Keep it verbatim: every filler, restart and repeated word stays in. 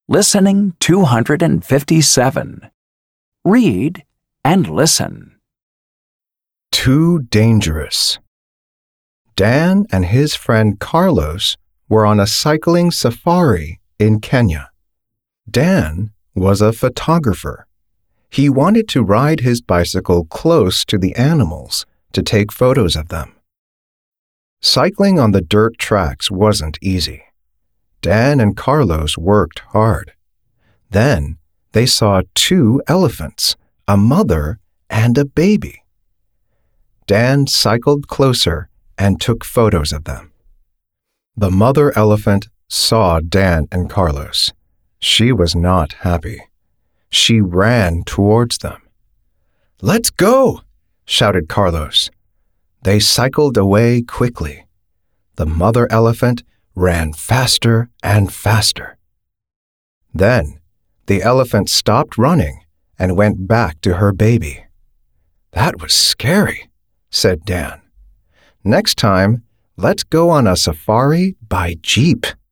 Listening two hundred fifty-seven. Read and listen. Too dangerous. Dan and his friend Carlos were on a cycling safari in Kenya. Dan was a photographer. He wanted to ride his bicycle close to the animals to take photos of them. Cycling on the dirt tracks wasn't easy. Dan and Carlos worked hard. Then they saw two elephants, a mother and a baby. Dan cycled closer and took photos of them. The mother elephant saw Dan and Carlos. She was not happy. She ran towards them. "Let's go!" shouted Carlos. They cycled away quickly. The mother elephant ran faster and faster. Then the elephant stopped running and went back to her baby. "That was scary," said Dan. "Next time, let's go on a safari by jeep."